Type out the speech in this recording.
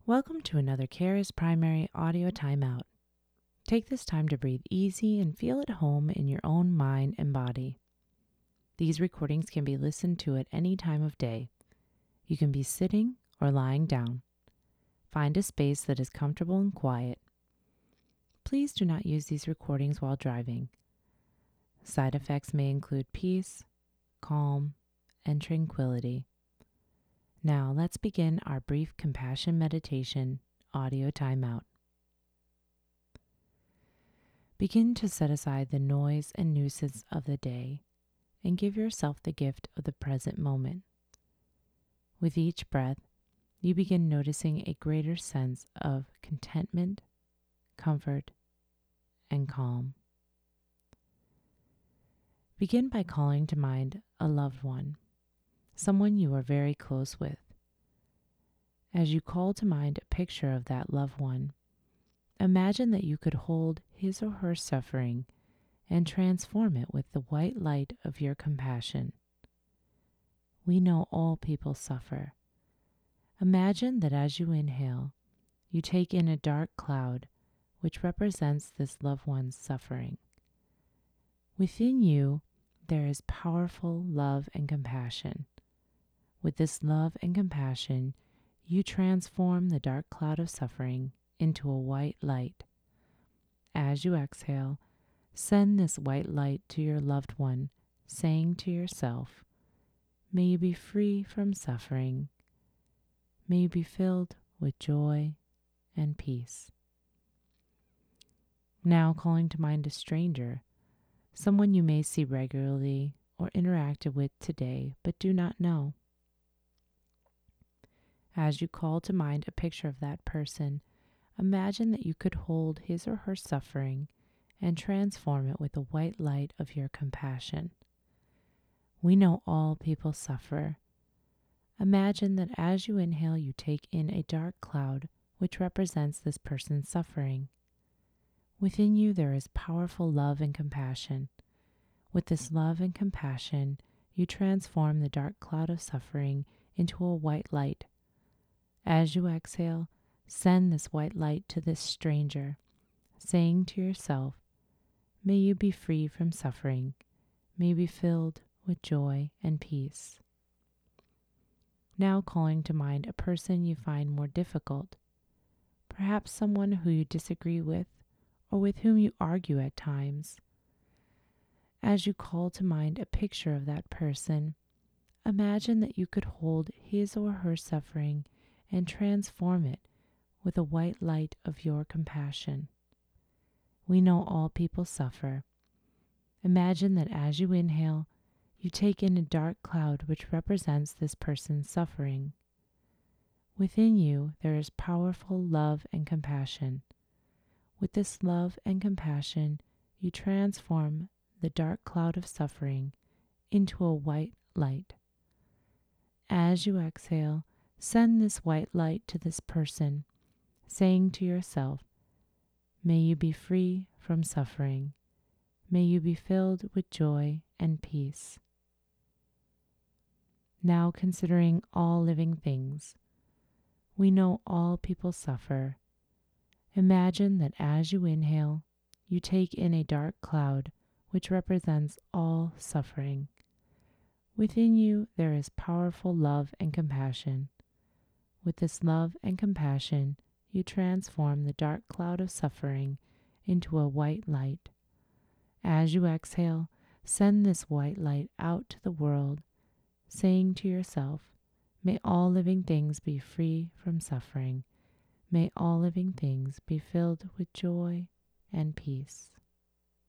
Welcome to another Care is Primary audio timeout. Take this time to breathe easy and feel at home in your own mind and body. These recordings can be listened to at any time of day. You can be sitting or lying down. Find a space that is comfortable and quiet. Please do not use these recordings while driving. Side effects may include peace, calm, and tranquility. Now let's begin our brief compassion meditation audio timeout. Begin to set aside the noise and nuisance of the day and give yourself the gift of the present moment. With each breath, you begin noticing a greater sense of contentment, comfort, and calm. Begin by calling to mind a loved one, someone you are very close with. As you call to mind a picture of that loved one, imagine that you could hold his or her suffering and transform it with the white light of your compassion. We know all people suffer. Imagine that as you inhale, you take in a dark cloud which represents this loved one's suffering. Within you, there is powerful love and compassion. With this love and compassion, you transform the dark cloud of suffering into a white light. As you exhale, send this white light to your loved one, saying to yourself, "May you be free from suffering. May you be filled with joy and peace." Now calling to mind a stranger, someone you may see regularly or interacted with today but do not know. As you call to mind a picture of that person, imagine that you could hold his or her suffering and transform it with the white light of your compassion. We know all people suffer. Imagine that as you inhale, you take in a dark cloud which represents this person's suffering. Within you, there is powerful love and compassion. With this love and compassion, you transform the dark cloud of suffering into a white light. As you exhale, send this white light to this stranger, saying to yourself, "May you be free from suffering. May you be filled with joy and peace." Now calling to mind a person you find more difficult, perhaps someone who you disagree with or with whom you argue at times. As you call to mind a picture of that person, imagine that you could hold his or her suffering and transform it with a white light of your compassion. We know all people suffer. Imagine that as you inhale, you take in a dark cloud which represents this person's suffering. Within you, there is powerful love and compassion. With this love and compassion, you transform the dark cloud of suffering into a white light. As you exhale, send this white light to this person, saying to yourself, "May you be free from suffering. May you be filled with joy and peace." Now considering all living things, we know all people suffer. Imagine that as you inhale, you take in a dark cloud which represents all suffering. Within you, there is powerful love and compassion. With this love and compassion, you transform the dark cloud of suffering into a white light. As you exhale, send this white light out to the world, saying to yourself, "May all living things be free from suffering. May all living things be filled with joy and peace."